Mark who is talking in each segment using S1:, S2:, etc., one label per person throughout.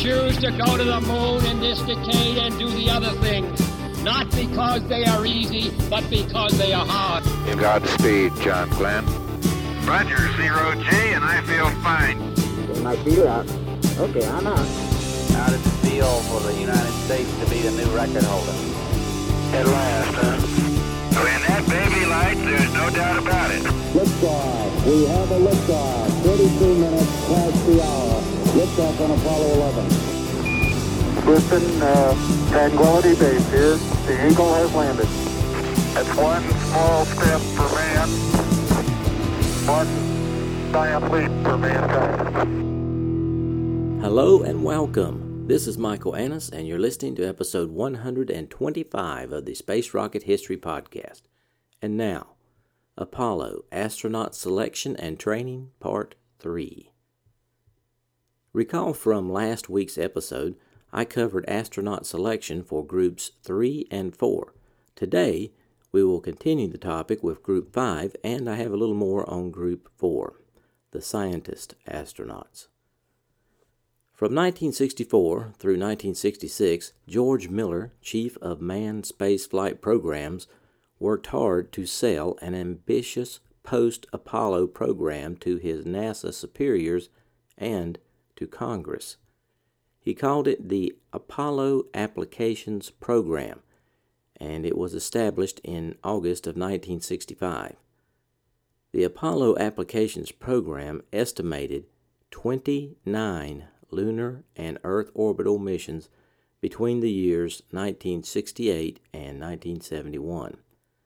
S1: choose to go to the moon in this decade and do the other things, not because they are easy, but because they are hard.
S2: Godspeed, John Glenn.
S3: Roger, 0G, and I feel fine.
S4: Get my feet out. Okay, I'm out.
S5: How does it feel for the United States to be the new record holder?
S3: At last, huh? When that baby lights, there's no doubt about it.
S4: Liftoff. We have a liftoff. 32 minutes past the hour. Liftoff on Apollo 11.
S6: Listen, Tranquility Base here. The Eagle has landed.
S3: That's one small step for man,
S6: One giant leap for mankind.
S7: Hello and welcome. This is Michael Annis, and you're listening to episode 125 of the Space Rocket History Podcast. And now, Apollo Astronaut Selection and Training, Part 3. Recall from last week's episode, I covered astronaut selection for Groups 3 and 4. Today, we will continue the topic with Group 5, and I have a little more on Group 4, the scientist astronauts. From 1964 through 1966, George Miller, Chief of Manned Spaceflight Programs, worked hard to sell an ambitious post-Apollo program to his NASA superiors and to Congress. He called it the Apollo Applications Program, and it was established in August of 1965. The Apollo Applications Program estimated 29 lunar and Earth orbital missions between the years 1968 and 1971.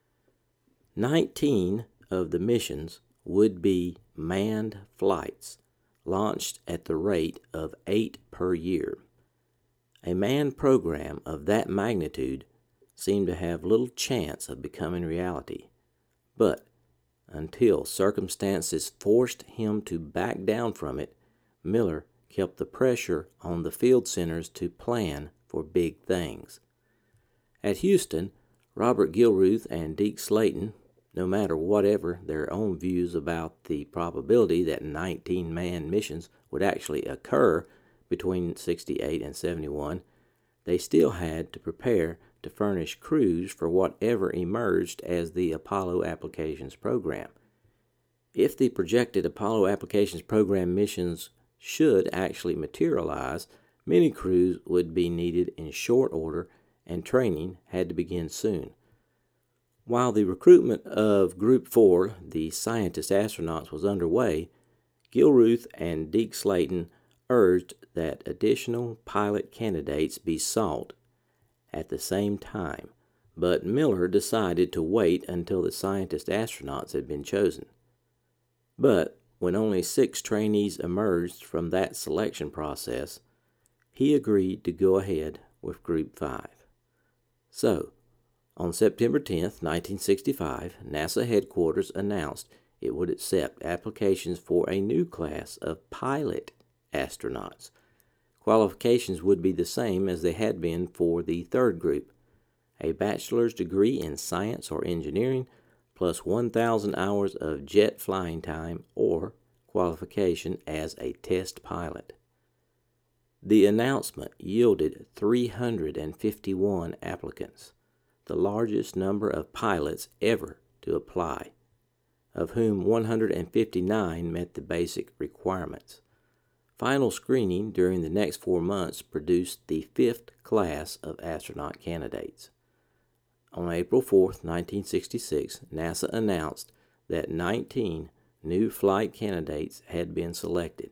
S7: 19 of the missions would be manned flights, launched at the rate of 8 per year. A manned program of that magnitude seemed to have little chance of becoming reality, but until circumstances forced him to back down from it, Miller kept the pressure on the field centers to plan for big things. At Houston, Robert Gilruth and Deke Slayton, no matter whatever their own views about the probability that 19 manned missions would actually occur between 68 and 71, they still had to prepare to furnish crews for whatever emerged as the Apollo Applications Program. If the projected Apollo Applications Program missions should actually materialize, many crews would be needed in short order, and training had to begin soon. While the recruitment of Group 4, the scientist astronauts, was underway, Gilruth and Deke Slayton urged that additional pilot candidates be sought at the same time, but Miller decided to wait until the scientist astronauts had been chosen. But when only 6 trainees emerged from that selection process, he agreed to go ahead with Group 5. So, on September 10, 1965, NASA headquarters announced it would accept applications for a new class of pilot astronauts. Qualifications would be the same as they had been for the third group: a bachelor's degree in science or engineering, plus 1,000 hours of jet flying time or qualification as a test pilot. The announcement yielded 351 applicants, the largest number of pilots ever to apply, of whom 159 met the basic requirements. Final screening during the next 4 months produced the 5th class of astronaut candidates. On April 4, 1966, NASA announced that 19 new flight candidates had been selected.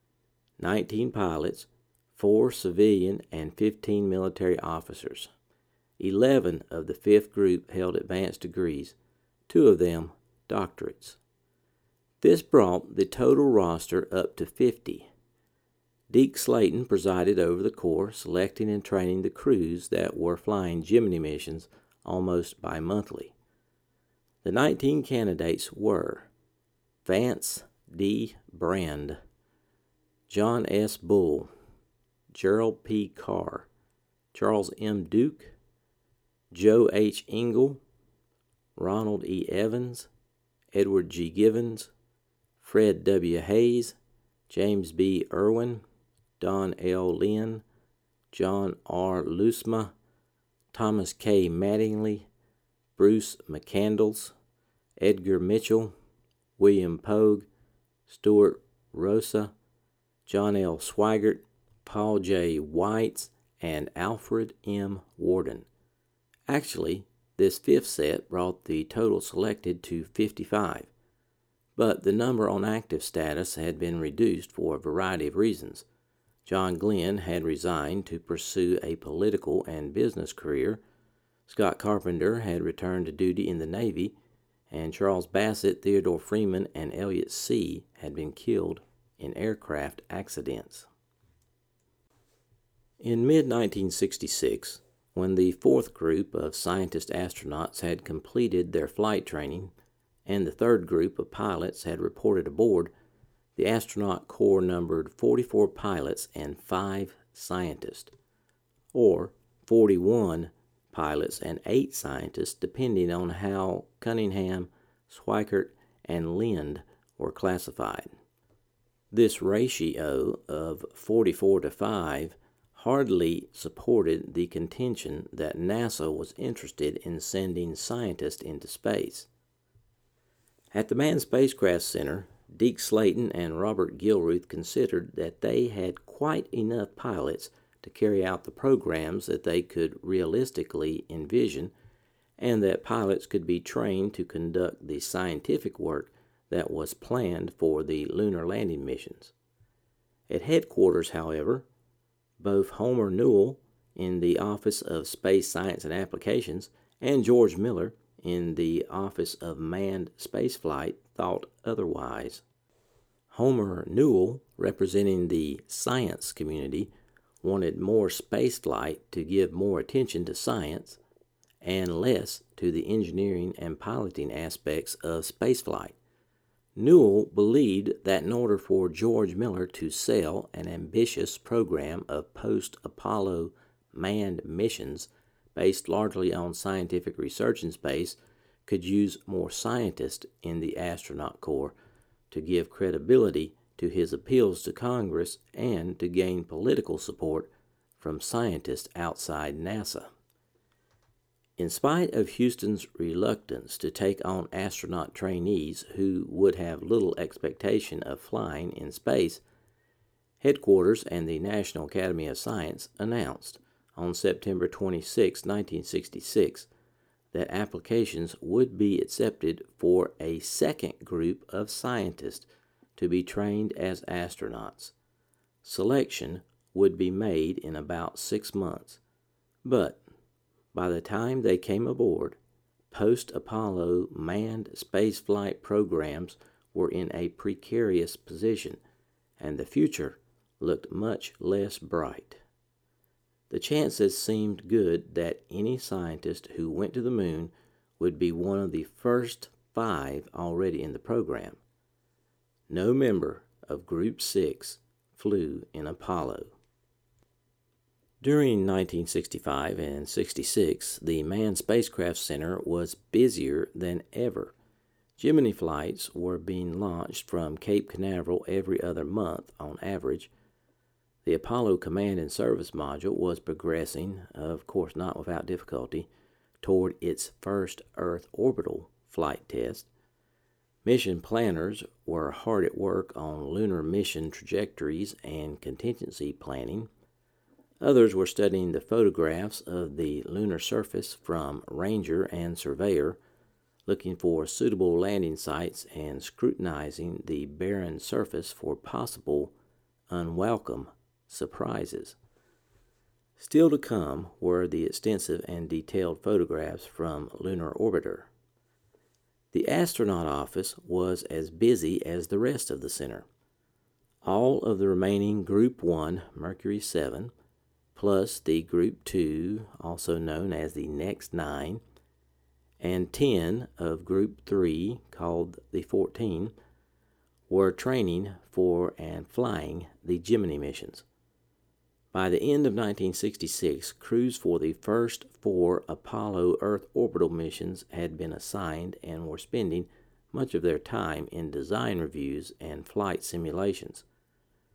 S7: 19 pilots, 4 civilian, and 15 military officers. 11 of the 5th group held advanced degrees, 2 of them doctorates. This brought the total roster up to 50. Deke Slayton presided over the Corps, selecting and training the crews that were flying Gemini missions almost bi-monthly. The 19 candidates were Vance D. Brand, John S. Bull, Gerald P. Carr, Charles M. Duke, Joe H. Engel, Ronald E. Evans, Edward G. Givens, Fred W. Hayes, James B. Irwin, Don L. Lynn, John R. Loosma, Thomas K. Mattingly, Bruce McCandles, Edgar Mitchell, William Pogue, Stuart Rosa, John L. Swigert, Paul J. Weitz, and Alfred M. Worden. Actually, this fifth set brought the total selected to 55, but the number on active status had been reduced for a variety of reasons. John Glenn had resigned to pursue a political and business career, Scott Carpenter had returned to duty in the Navy, and Charles Bassett, Theodore Freeman, and Elliot See had been killed in aircraft accidents. In mid-1966, when the fourth group of scientist astronauts had completed their flight training and the third group of pilots had reported aboard, the astronaut corps numbered 44 pilots and 5 scientists, or 41 pilots and 8 scientists, depending on how Cunningham, Schweikert, and Lind were classified. This ratio of 44 to 5 hardly supported the contention that NASA was interested in sending scientists into space. At the Manned Spacecraft Center, Deke Slayton and Robert Gilruth considered that they had quite enough pilots to carry out the programs that they could realistically envision, and that pilots could be trained to conduct the scientific work that was planned for the lunar landing missions. At headquarters, however, both Homer Newell in the Office of Space Science and Applications and George Miller in the Office of Manned Spaceflight thought otherwise. Homer Newell, representing the science community, wanted more spaceflight to give more attention to science and less to the engineering and piloting aspects of spaceflight. Newell believed that in order for George Miller to sell an ambitious program of post-Apollo manned missions based largely on scientific research in space could use more scientists in the astronaut corps to give credibility to his appeals to Congress and to gain political support from scientists outside NASA. In spite of Houston's reluctance to take on astronaut trainees who would have little expectation of flying in space, headquarters and the National Academy of Science announced on September 26, 1966, that applications would be accepted for a second group of scientists to be trained as astronauts. Selection would be made in about 6 months, but by the time they came aboard, post-Apollo manned spaceflight programs were in a precarious position, and the future looked much less bright. The chances seemed good that any scientist who went to the moon would be one of the first 5 already in the program. No member of Group 6 flew in Apollo. During 1965 and 66, the Manned Spacecraft Center was busier than ever. Gemini flights were being launched from Cape Canaveral every other month on average. The Apollo Command and Service Module was progressing, of course not without difficulty, toward its first Earth orbital flight test. Mission planners were hard at work on lunar mission trajectories and contingency planning. Others were studying the photographs of the lunar surface from Ranger and Surveyor, looking for suitable landing sites and scrutinizing the barren surface for possible unwelcome surprises. Still to come were the extensive and detailed photographs from Lunar Orbiter. The astronaut office was as busy as the rest of the center. All of the remaining Group 1 Mercury 7, plus the Group 2, also known as the Next 9, and 10 of Group 3, called the 14, were training for and flying the Gemini missions. By the end of 1966, crews for the first 4 Apollo Earth orbital missions had been assigned and were spending much of their time in design reviews and flight simulations.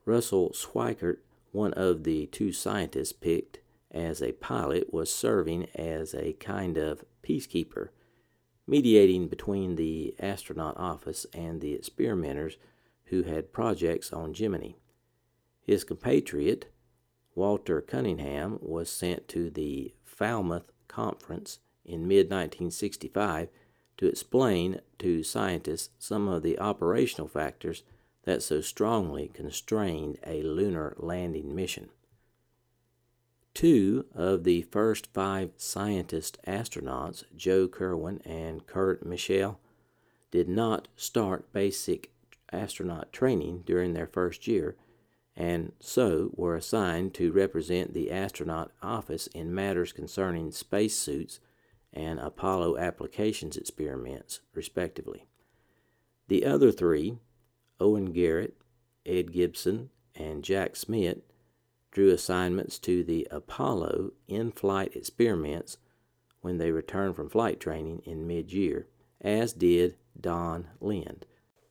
S7: Russell Schweickart, one of the two scientists picked as a pilot, was serving as a kind of peacekeeper, mediating between the astronaut office and the experimenters who had projects on Gemini. His compatriot, Walter Cunningham, was sent to the Falmouth Conference in mid-1965 to explain to scientists some of the operational factors that so strongly constrained a lunar landing mission. 2 of the first 5 scientist astronauts, Joe Kerwin and Kurt Michel, did not start basic astronaut training during their first year, and so were assigned to represent the astronaut office in matters concerning spacesuits and Apollo applications experiments, respectively. The other 3, Owen Garrett, Ed Gibson, and Jack Schmitt, drew assignments to the Apollo in-flight experiments when they returned from flight training in mid-year, as did Don Lind.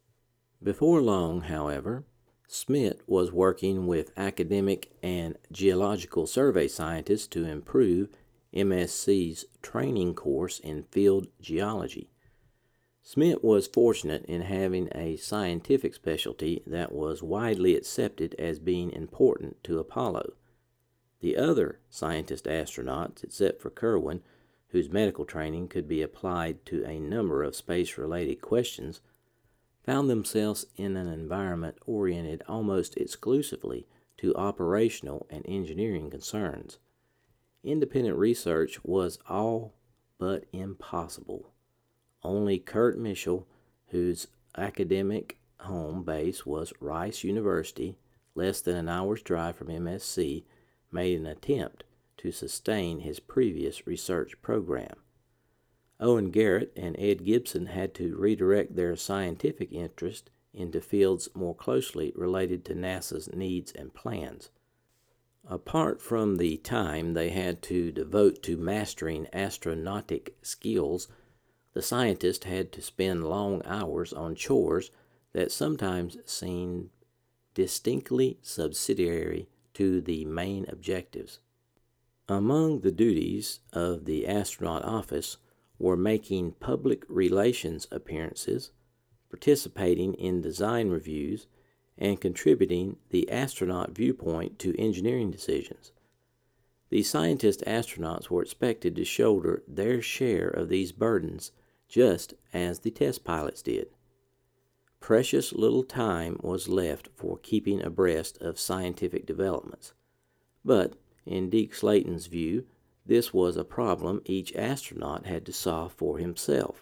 S7: Before long, however, Schmitt was working with academic and geological survey scientists to improve MSC's training course in field geology. Schmitt was fortunate in having a scientific specialty that was widely accepted as being important to Apollo. The other scientist astronauts, except for Kerwin, whose medical training could be applied to a number of space-related questions, found themselves in an environment oriented almost exclusively to operational and engineering concerns. Independent research was all but impossible. Only Kurt Michel, whose academic home base was Rice University, less than an hour's drive from MSC, made an attempt to sustain his previous research program. Owen Garrett and Ed Gibson had to redirect their scientific interest into fields more closely related to NASA's needs and plans. Apart from the time they had to devote to mastering astronautic skills, the scientists had to spend long hours on chores that sometimes seemed distinctly subsidiary to the main objectives. Among the duties of the astronaut office were making public relations appearances, participating in design reviews, and contributing the astronaut viewpoint to engineering decisions. The scientist astronauts were expected to shoulder their share of these burdens just as the test pilots did. Precious little time was left for keeping abreast of scientific developments, but in Deke Slayton's view, this was a problem each astronaut had to solve for himself.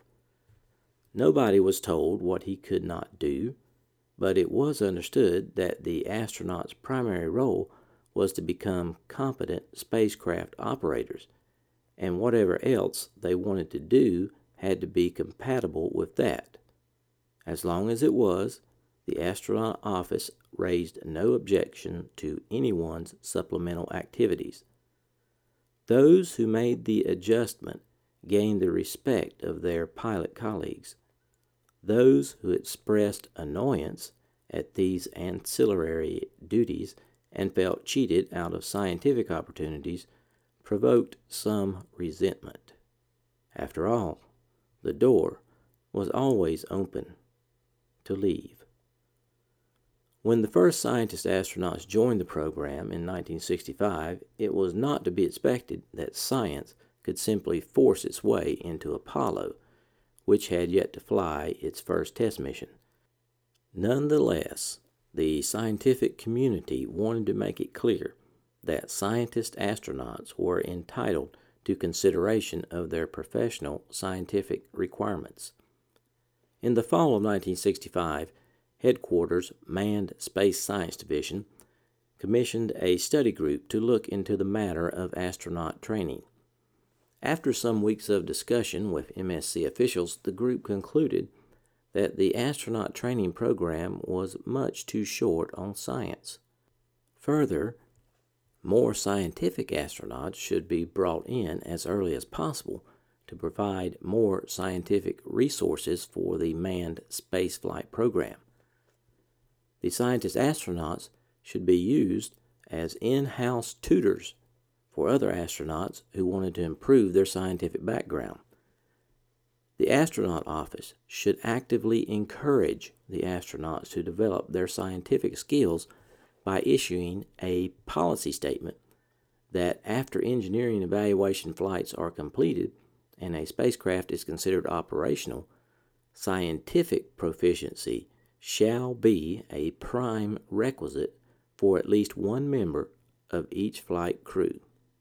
S7: Nobody was told what he could not do, but it was understood that the astronaut's primary role was to become competent spacecraft operators, and whatever else they wanted to do had to be compatible with that. As long as it was, the astronaut office raised no objection to anyone's supplemental activities. Those who made the adjustment gained the respect of their pilot colleagues. Those who expressed annoyance at these ancillary duties and felt cheated out of scientific opportunities provoked some resentment. After all, the door was always open to leave. When the first scientist astronauts joined the program in 1965, it was not to be expected that science could simply force its way into Apollo, which had yet to fly its first test mission. Nonetheless, the scientific community wanted to make it clear that scientist astronauts were entitled to consideration of their professional scientific requirements. In the fall of 1965, Headquarters Manned Space Science Division commissioned a study group to look into the matter of astronaut training. After some weeks of discussion with MSC officials, the group concluded that the astronaut training program was much too short on science. Further, more scientific astronauts should be brought in as early as possible to provide more scientific resources for the manned spaceflight program. The scientist astronauts should be used as in-house tutors for other astronauts who wanted to improve their scientific background. The astronaut office should actively encourage the astronauts to develop their scientific skills by issuing a policy statement that after engineering evaluation flights are completed and a spacecraft is considered operational, scientific proficiency shall be a prime requisite for at least one member of each flight crew.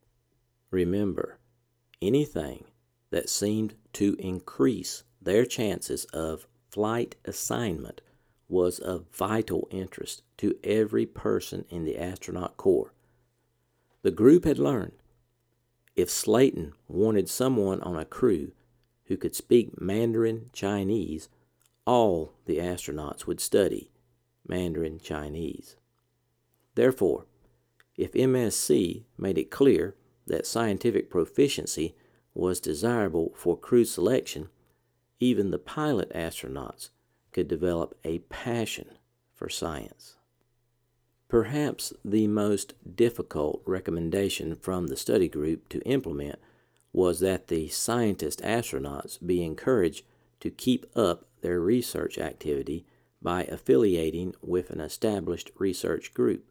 S7: Remember, anything that seemed to increase their chances of flight assignment was of vital interest to every person in the astronaut corps. The group had learned if Slayton wanted someone on a crew who could speak Mandarin Chinese, all the astronauts would study Mandarin Chinese. Therefore, if MSC made it clear that scientific proficiency was desirable for crew selection, even the pilot astronauts could develop a passion for science. Perhaps the most difficult recommendation from the study group to implement was that the scientist astronauts be encouraged to keep up their research activity by affiliating with an established research group.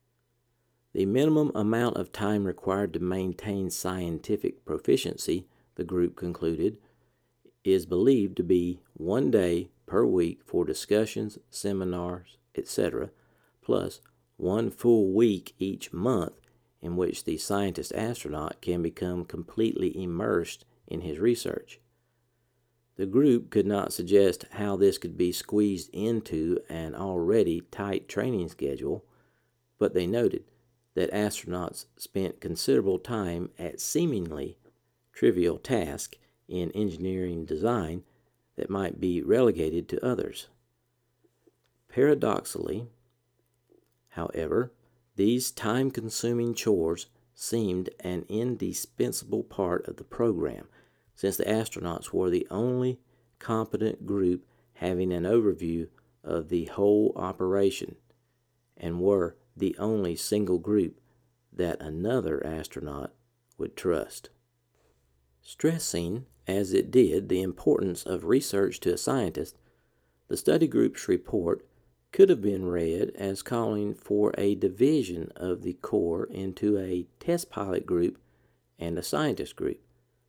S7: The minimum amount of time required to maintain scientific proficiency, the group concluded, is believed to be 1 day per week for discussions, seminars, etc., plus 1 full week each month in which the scientist astronaut can become completely immersed in his research. The group could not suggest how this could be squeezed into an already tight training schedule, but they noted that astronauts spent considerable time at seemingly trivial tasks in engineering design that might be relegated to others. Paradoxically, however, these time-consuming chores seemed an indispensable part of the program, since the astronauts were the only competent group having an overview of the whole operation, and were the only single group that another astronaut would trust. Stressing, as it did, the importance of research to a scientist, the study group's report could have been read as calling for a division of the Corps into a test pilot group and a scientist group.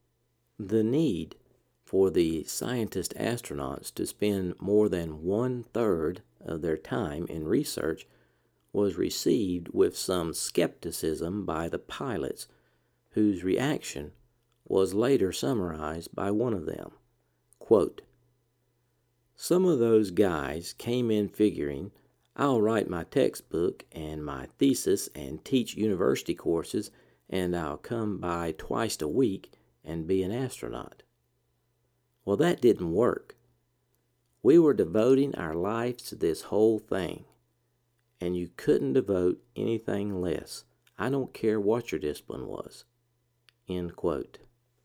S7: The need for the scientist astronauts to spend more than 1/3 of their time in research was received with some skepticism by the pilots, whose reaction was later summarized by one of them. Quote, "Some of those guys came in figuring, I'll write my textbook and my thesis and teach university courses, and I'll come by twice a week and be an astronaut. Well, that didn't work. We were devoting our lives to this whole thing, and you couldn't devote anything less. I don't care what your discipline was." End quote.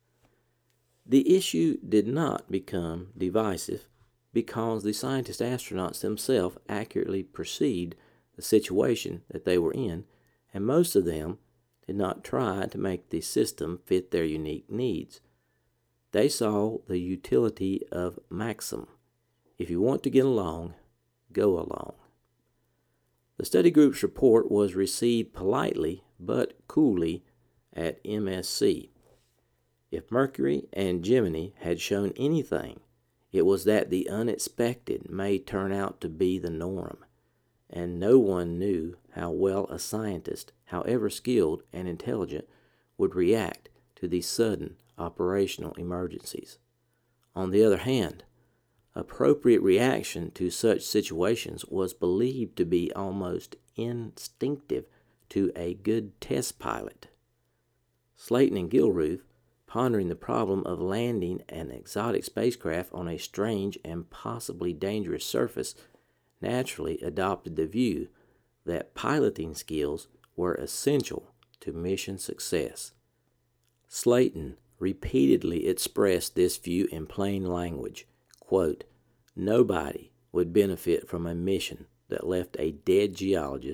S7: The issue did not become divisive because the scientist astronauts themselves accurately perceived the situation that they were in, and most of them did not try to make the system fit their unique needs. They saw the utility of maxim: if you want to get along, go along. The study group's report was received politely but coolly at MSC. If Mercury and Gemini had shown anything, it was that the unexpected may turn out to be the norm, and no one knew how well a scientist, however skilled and intelligent, would react to these sudden operational emergencies. On the other hand, appropriate reaction to such situations was believed to be almost instinctive to a good test pilot. Slayton and Gilruth, pondering the problem of landing an exotic spacecraft on a strange and possibly dangerous surface, naturally adopted the view that piloting skills were essential to mission success. Slayton repeatedly expressed this view in plain language. Quote, "Nobody would benefit from a mission that left a dead geologist,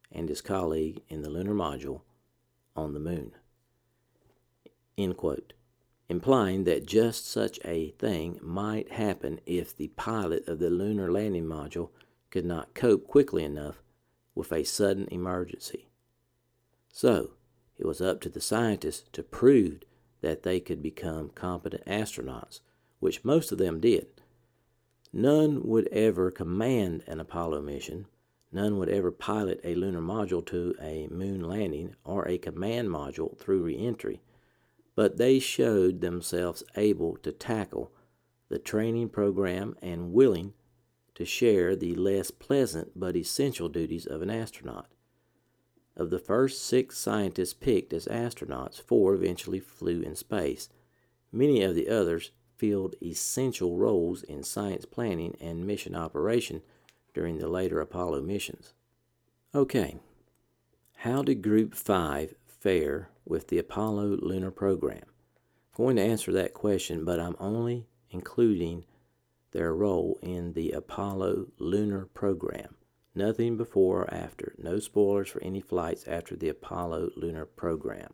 S7: and his colleague in the lunar module on the moon. End quote. Implying that just such a thing might happen if the pilot of the lunar landing module could not cope quickly enough with a sudden emergency. So, it was up to the scientists to prove that they could become competent astronauts, which most of them did. None would ever command an Apollo mission. None would ever pilot a lunar module to a moon landing or a command module through re-entry. But they showed themselves able to tackle the training program and willing to share the less pleasant but essential duties of an astronaut. Of the first 6 scientists picked as astronauts, 4 eventually flew in space. Many of the others filled essential roles in science planning and mission operation during the later Apollo missions. Okay, how did Group 5 fare with the Apollo lunar program? I'm going to answer that question, but I'm only including their role in the Apollo lunar program. Nothing before or after. No spoilers for any flights after the Apollo lunar program.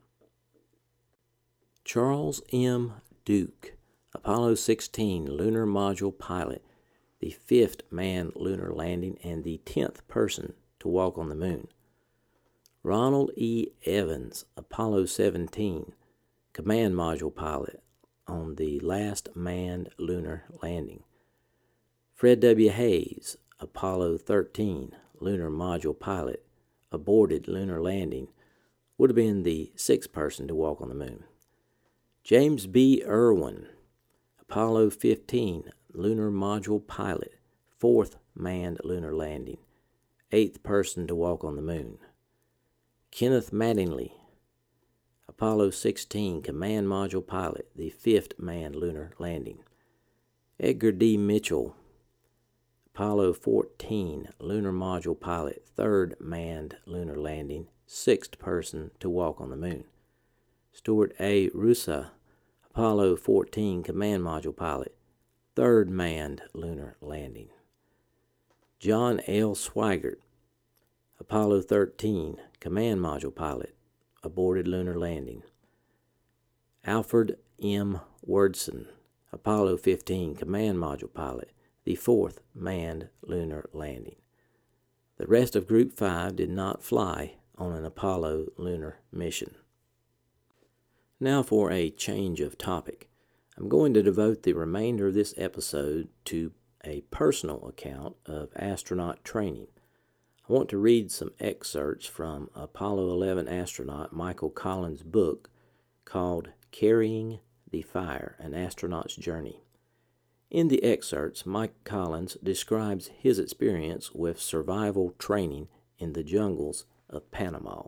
S7: Charles M. Duke, Apollo 16 lunar module pilot, the 5th manned lunar landing and the 10th person to walk on the moon. Ronald E. Evans, Apollo 17 command module pilot on the last manned lunar landing. Fred W. Hayes, Apollo 13 lunar module pilot, aborted lunar landing, would have been the 6th person to walk on the moon. James B. Irwin, Apollo 15 lunar module pilot, 4th manned lunar landing, 8th person to walk on the moon. Kenneth Mattingly, Apollo 16 command module pilot, the 5th manned lunar landing. Edgar D. Mitchell, Apollo 14 lunar module pilot, 3rd manned lunar landing, 6th person to walk on the moon. Stuart A. Roosa, Apollo 14 command module pilot, 3rd manned lunar landing. John L. Swigert, Apollo 13 command module pilot, aborted lunar landing. Alfred M. Wordson, Apollo 15 command module pilot, the 4th manned lunar landing. The rest of Group 5 did not fly on an Apollo lunar mission. Now for a change of topic. I'm going to devote the remainder of this episode to a personal account of astronaut training. I want to read some excerpts from Apollo 11 astronaut Michael Collins' book called Carrying the Fire, An Astronaut's Journey. In the excerpts, Mike Collins describes his experience with survival training in the jungles of Panama.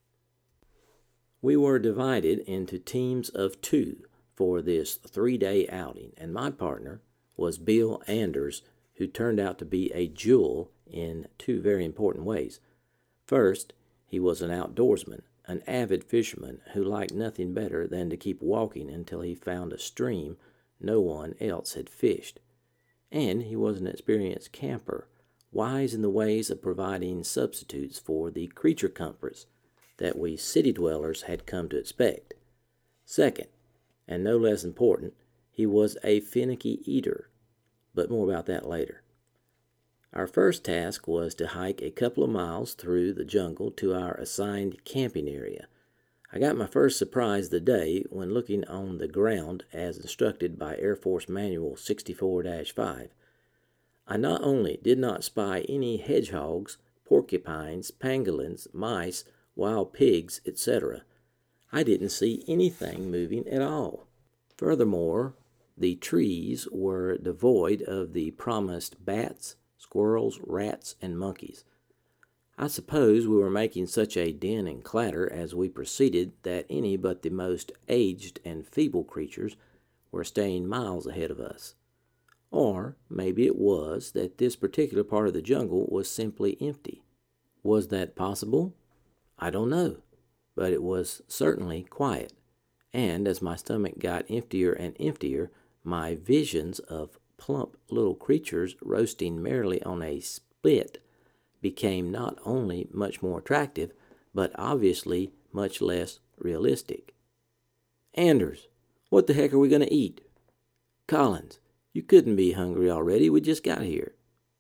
S7: We were divided into teams of 2 for this 3-day outing, and my partner was Bill Anders, who turned out to be a jewel in 2 very important ways. First, he was an outdoorsman, an avid fisherman who liked nothing better than to keep walking until he found a stream no one else had fished. And he was an experienced camper, wise in the ways of providing substitutes for the creature comforts that we city dwellers had come to expect. Second, and no less important, he was a finicky eater, but more about that later. Our first task was to hike a couple of miles through the jungle to our assigned camping area. I got my first surprise of the day when looking on the ground as instructed by Air Force Manual 64-5. I not only did not spy any hedgehogs, porcupines, pangolins, mice, wild pigs, etc., I didn't see anything moving at all. Furthermore, the trees were devoid of the promised bats, squirrels, rats, and monkeys. I suppose we were making such a din and clatter as we proceeded that any but the most aged and feeble creatures were staying miles ahead of us. Or maybe it was that this particular part of the jungle was simply empty. Was that possible? I don't know, but it was certainly quiet. And as my stomach got emptier and emptier, my visions of plump little creatures roasting merrily on a spit became not only much more attractive, but obviously much less realistic. Anders, what the heck are we going to eat? Collins, you couldn't be hungry already. We just got here.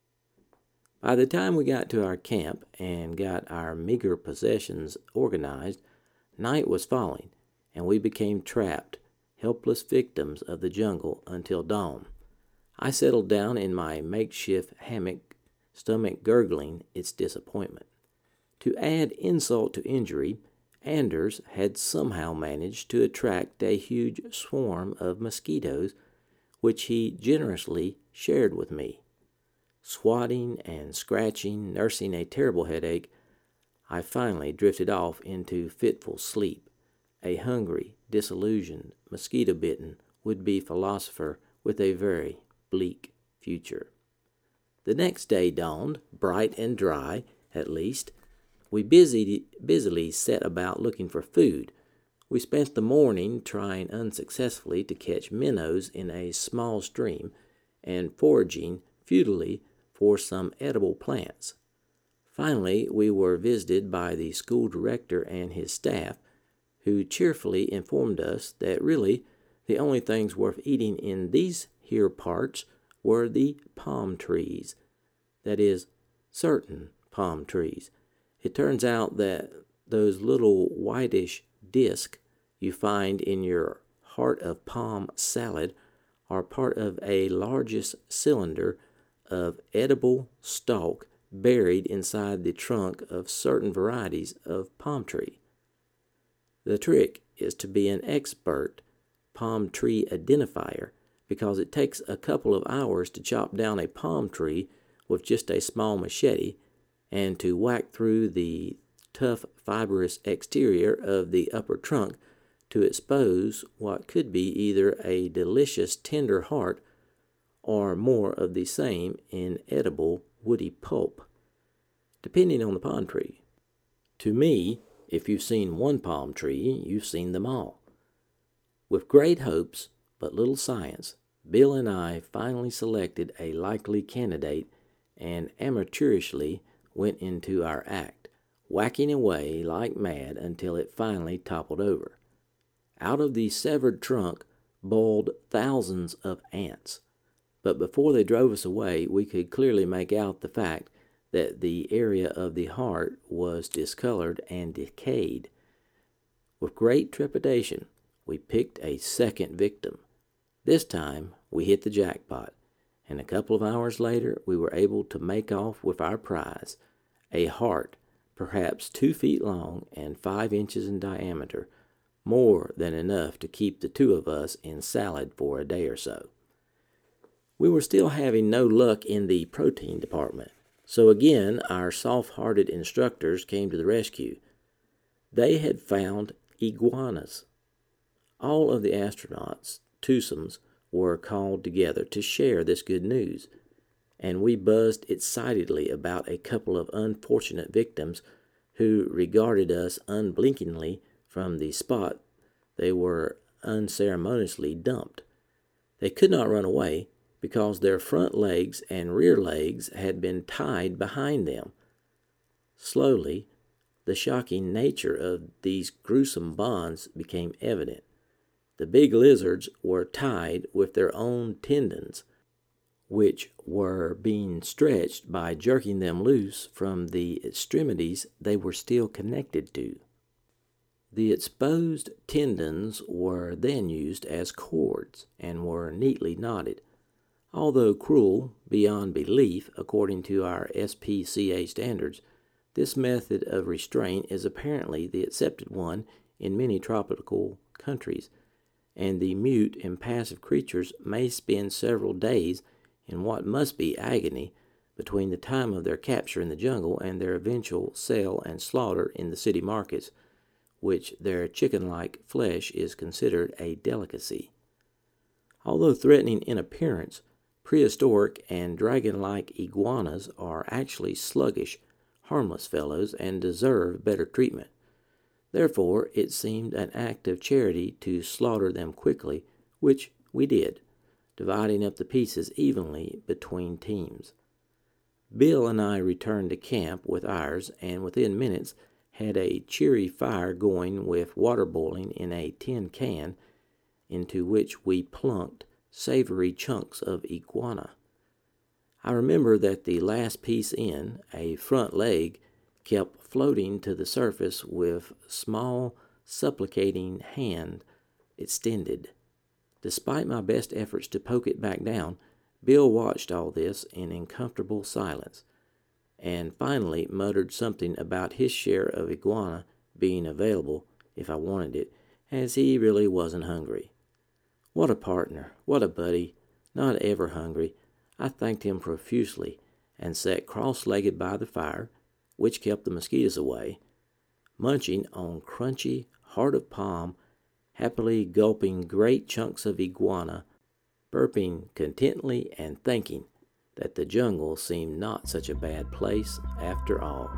S7: By the time we got to our camp and got our meager possessions organized, night was falling, and we became trapped, helpless victims of the jungle until dawn. I settled down in my makeshift hammock, stomach gurgling its disappointment. To add insult to injury, Anders had somehow managed to attract a huge swarm of mosquitoes, which he generously shared with me. Swatting and scratching, nursing a terrible headache, I finally drifted off into fitful sleep, a hungry, disillusioned, mosquito-bitten would-be philosopher with a very bleak future. The next day dawned, bright and dry, at least. We busily set about looking for food. We spent the morning trying unsuccessfully to catch minnows in a small stream and foraging futilely for some edible plants. Finally, we were visited by the school director and his staff, who cheerfully informed us that really the only things worth eating in these here parts were the palm trees. That is, certain palm trees. It turns out that those little whitish discs you find in your heart of palm salad are part of a largest cylinder of edible stalk buried inside the trunk of certain varieties of palm tree. The trick is to be an expert palm tree identifier, because it takes a couple of hours to chop down a palm tree with just a small machete and to whack through the tough fibrous exterior of the upper trunk to expose what could be either a delicious tender heart or more of the same inedible woody pulp, depending on the palm tree. To me, if you've seen one palm tree, you've seen them all. With great hopes, but little science, Bill and I finally selected a likely candidate and amateurishly went into our act, whacking away like mad until it finally toppled over. Out of the severed trunk boiled thousands of ants, but before they drove us away, we could clearly make out the fact that the area of the heart was discolored and decayed. With great trepidation, we picked a second victim. This time, we hit the jackpot, and a couple of hours later, we were able to make off with our prize, a heart perhaps 2 feet long and 5 inches in diameter, more than enough to keep the two of us in salad for a day or so. We were still having no luck in the protein department, so again our soft-hearted instructors came to the rescue. They had found iguanas. All of the astronauts, twosomes, were called together to share this good news, and we buzzed excitedly about a couple of unfortunate victims who regarded us unblinkingly from the spot they were unceremoniously dumped. They could not run away because their front legs and rear legs had been tied behind them. Slowly, the shocking nature of these gruesome bonds became evident. The big lizards were tied with their own tendons, which were being stretched by jerking them loose from the extremities they were still connected to. The exposed tendons were then used as cords and were neatly knotted. Although cruel beyond belief according to our SPCA standards, this method of restraint is apparently the accepted one in many tropical countries, and the mute, impassive creatures may spend several days in what must be agony between the time of their capture in the jungle and their eventual sale and slaughter in the city markets, which their chicken-like flesh is considered a delicacy. Although threatening in appearance, prehistoric and dragon-like iguanas are actually sluggish, harmless fellows and deserve better treatment. Therefore, it seemed an act of charity to slaughter them quickly, which we did, dividing up the pieces evenly between teams. Bill and I returned to camp with ours, and within minutes had a cheery fire going with water boiling in a tin can into which we plunked savory chunks of iguana. I remember that the last piece in, a front leg, kept floating to the surface with small, supplicating hand extended. Despite my best efforts to poke it back down, Bill watched all this in uncomfortable silence, and finally muttered something about his share of iguana being available if I wanted it, as he really wasn't hungry. What a partner, what a buddy, not ever hungry. I thanked him profusely and sat cross-legged by the fire, which kept the mosquitoes away, munching on crunchy heart of palm, happily gulping great chunks of iguana, burping contentedly and thinking that the jungle seemed not such a bad place after all.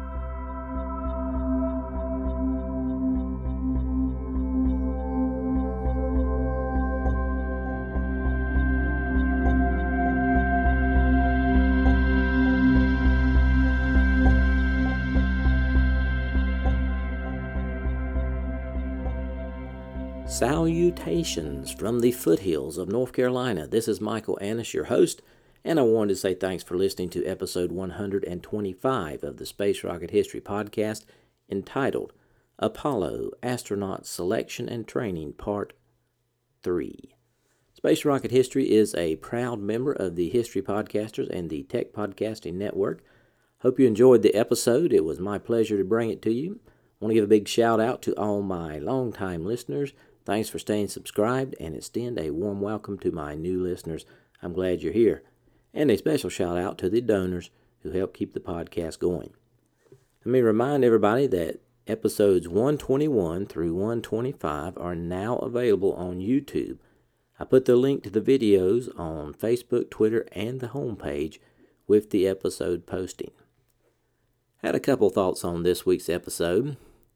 S7: Salutations from the foothills of North Carolina. This is Michael Annis, your host, and I wanted to say thanks for listening to episode 125 of the Space Rocket History Podcast, entitled Apollo Astronaut Selection and Training Part 3. Space Rocket History is a proud member of the History Podcasters and the Tech Podcasting Network. Hope you enjoyed the episode. It was my pleasure to bring it to you. I want to give a big shout out to all my longtime listeners. Thanks for staying subscribed, and extend a warm welcome to my new listeners. I'm glad you're here. And a special shout out to the donors who help keep the podcast going. Let me remind everybody that episodes 121 through 125 are now available on YouTube. I put the link to the videos on Facebook, Twitter, and the homepage with the episode posting. Had a couple thoughts on this week's episode.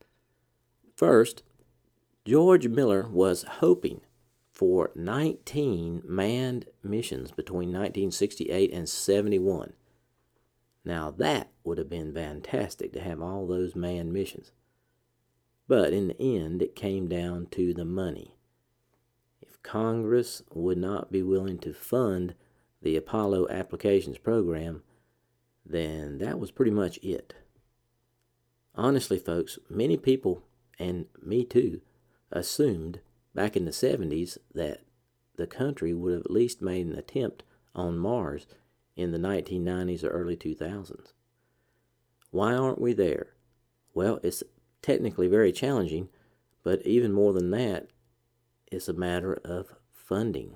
S7: First, George Miller was hoping for 19 manned missions between 1968 and 71. Now that would have been fantastic to have all those manned missions. But in the end, it came down to the money. If Congress would not be willing to fund the Apollo Applications Program, then that was pretty much it. Honestly, folks, many people, and me too, assumed back in the 70s that the country would have at least made an attempt on Mars in the 1990s or early 2000s. Why aren't we there? Well, it's technically very challenging, but even more than that, it's a matter of funding.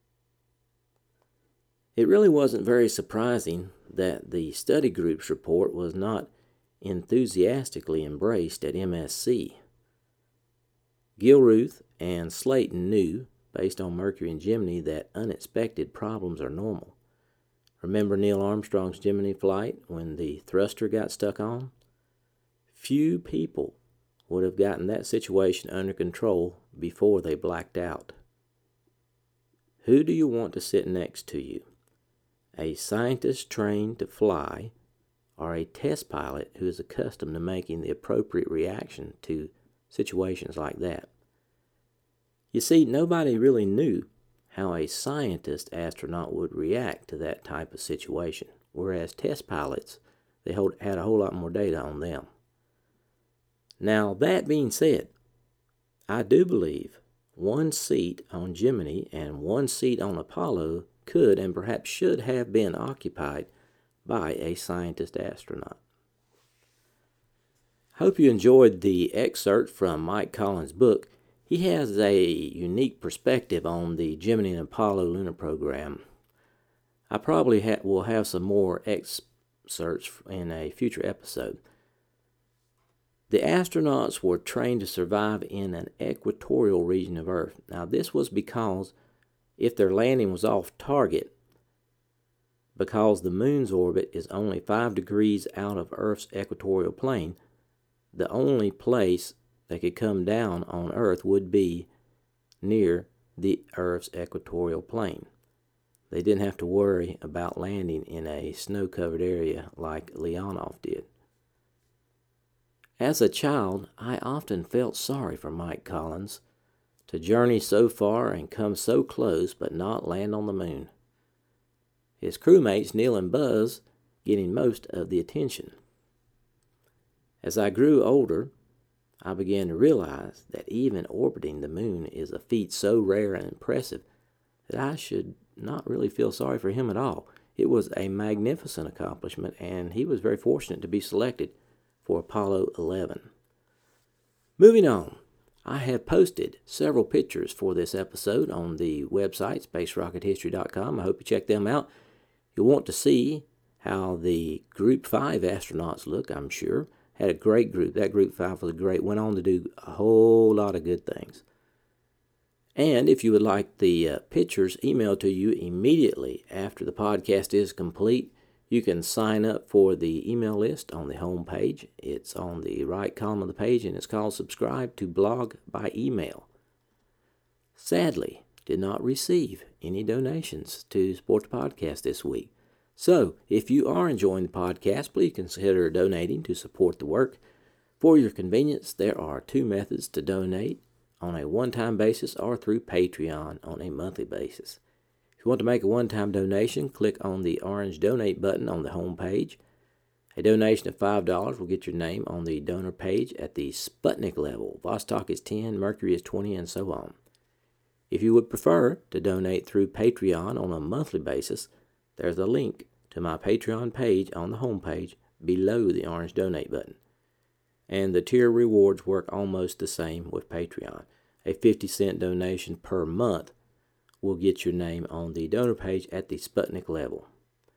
S7: It really wasn't very surprising that the study group's report was not enthusiastically embraced at MSC. Gilruth and Slayton knew, based on Mercury and Gemini, that unexpected problems are normal. Remember Neil Armstrong's Gemini flight when the thruster got stuck on? Few people would have gotten that situation under control before they blacked out. Who do you want to sit next to you? A scientist trained to fly, or a test pilot who is accustomed to making the appropriate reaction to situations like that? You see, nobody really knew how a scientist astronaut would react to that type of situation, whereas test pilots, they had a whole lot more data on them. Now, that being said, I do believe one seat on Gemini and one seat on Apollo could and perhaps should have been occupied by a scientist astronaut. Hope you enjoyed the excerpt from Mike Collins' book. He has a unique perspective on the Gemini and Apollo lunar program. I probably will have some more excerpts in a future episode. The astronauts were trained to survive in an equatorial region of Earth. Now, this was because if their landing was off target, because the moon's orbit is only 5 degrees out of Earth's equatorial plane, the only place they could come down on Earth would be near the Earth's equatorial plane. They didn't have to worry about landing in a snow-covered area like Leonov did. As a child, I often felt sorry for Mike Collins to journey so far and come so close but not land on the moon. His crewmates Neil and Buzz getting most of the attention. As I grew older, I began to realize that even orbiting the moon is a feat so rare and impressive that I should not really feel sorry for him at all. It was a magnificent accomplishment, and he was very fortunate to be selected for Apollo 11. Moving on, I have posted several pictures for this episode on the website, spacerockethistory.com. I hope you check them out. You'll want to see how the Group 5 astronauts look, I'm sure. Had a great group. That Group 5 was great. Went on to do a whole lot of good things. And if you would like the pictures emailed to you immediately after the podcast is complete, you can sign up for the email list on the home page. It's on the right column of the page, and it's called Subscribe to Blog by Email. Sadly, did not receive any donations to support the podcast this week. So, if you are enjoying the podcast, please consider donating to support the work. For your convenience, there are two methods to donate: on a one-time basis or through Patreon on a monthly basis. If you want to make a one-time donation, click on the orange donate button on the home page. A donation of $5 will get your name on the donor page at the Sputnik level. Vostok is 10, Mercury is 20, and so on. If you would prefer to donate through Patreon on a monthly basis, there's a link to my Patreon page on the home page below the orange donate button. And the tier rewards work almost the same with Patreon. A 50-cent donation per month will get your name on the donor page at the Sputnik level,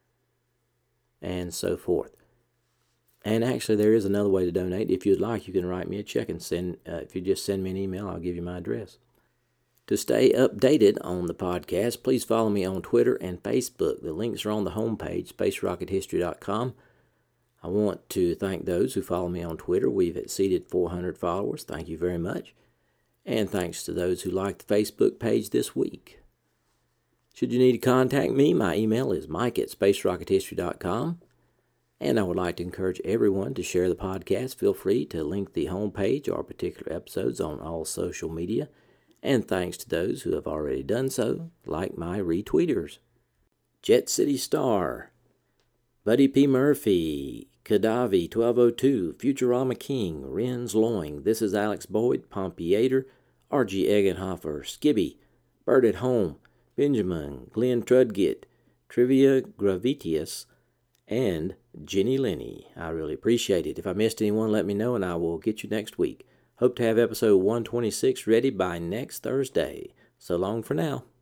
S7: and so forth. And actually, there is another way to donate. If you'd like, you can write me a check and send. If you just send me an email, I'll give you my address. To stay updated on the podcast, please follow me on Twitter and Facebook. The links are on the homepage, spacerockethistory.com. I want to thank those who follow me on Twitter. We've exceeded 400 followers. Thank you very much. And thanks to those who liked the Facebook page this week. Should you need to contact me, my email is mike@spacerockethistory.com. And I would like to encourage everyone to share the podcast. Feel free to link the homepage or particular episodes on all social media. And thanks to those who have already done so, like my retweeters: Jet City Star, Buddy P. Murphy, Kadavi 1202, Futurama King, Renz Loing, This is Alex Boyd, Pompiator, R.G. Eggenhofer, Skibby, Bird at Home, Benjamin, Glenn Trudgett, Trivia Gravitius, and Jenny Lenny. I really appreciate it. If I missed anyone, let me know and I will get you next week. Hope to have episode 126 ready by next Thursday. So long for now.